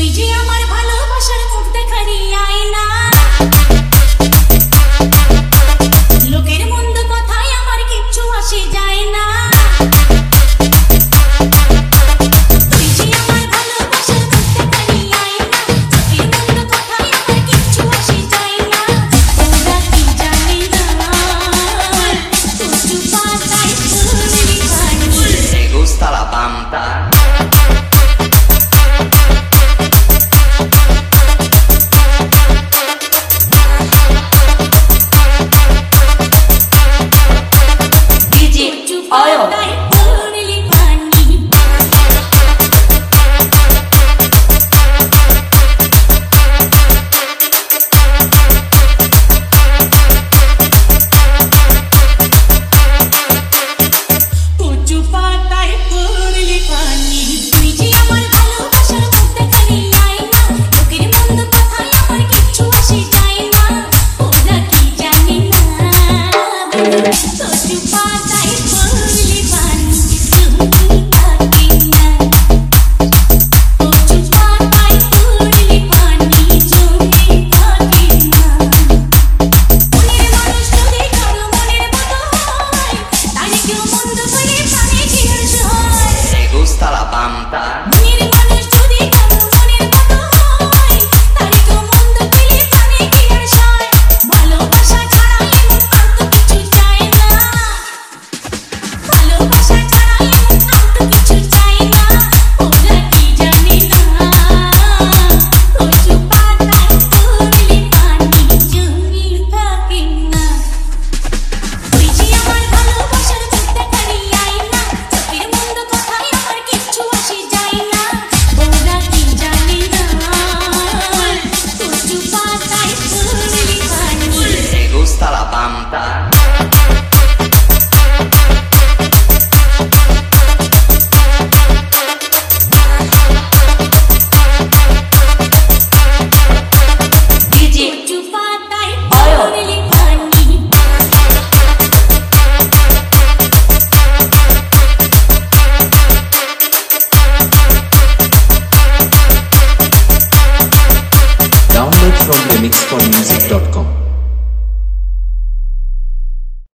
যে আমার ভালোবাসার মুখ দেখারি আয়না, লোকের মন্দ কথায় আমার কিচ্ছু আসে যায় না। তুই যে আমার ভালোবাসার মুখ দেখারি আয়না, লোকের মন্দ কথায় আমার কিচ্ছু আসে যায় না। ওরা কি জানে না কচু পাতায় ফুললি পানি। Me gusta la pampa. Oil. Download from remixformusic.com.